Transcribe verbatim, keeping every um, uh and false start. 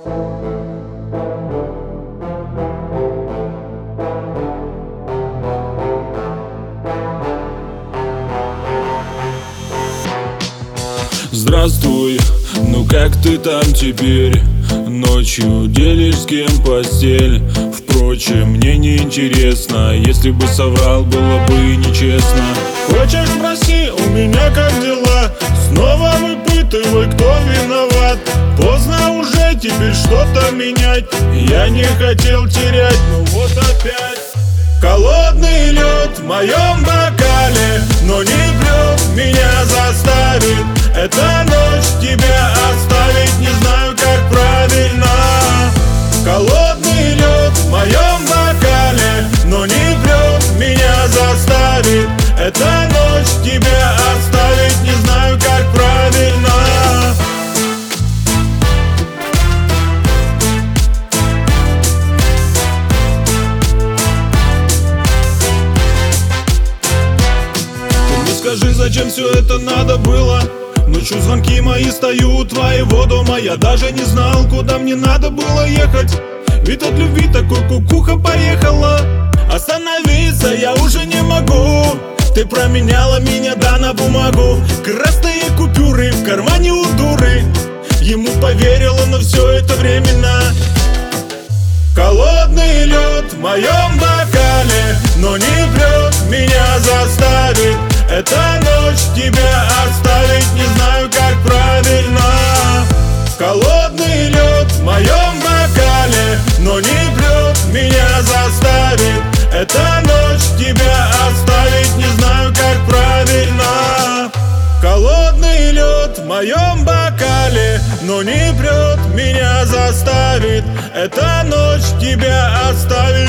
Здравствуй, ну как ты там теперь? Ночью делишь с кем постель? Впрочем, мне не интересно. Если бы соврал, было бы нечестно. Хочешь, спроси у меня, как дела? Снова выпытывай, кто виноват. Поздно уже теперь что-то менять. Я не хотел терять, ну вот опять. Холодный лед в моем бокале, но не пьет, меня заставит эта ночь тебя оставить. Не знаю, как правильно. Холодный лед в моем бокале, но не пьет, меня заставит эта ночь тебя оставить. Не знаю, как правильно. Скажи, зачем все это надо было? Ночью звонки мои, стою у твоего дома. Я даже не знал, куда мне надо было ехать. Ведь от любви такой кукуха поехала. Остановиться я уже не могу. Ты променяла меня, да, на бумагу. Красные купюры в кармане у дуры. Ему поверила, но все это временно. Холодный лед в моем бокале, но не пьет, меня заставит эта ночь тебя оставить. Не знаю, как правильно. Холодный лед в моем бокале, но не пьет, меня заставит эта ночь тебя оставить. Не знаю, как правильно. Холодный лед в моем бокале, но не прет, меня заставит эта ночь тебя оставить.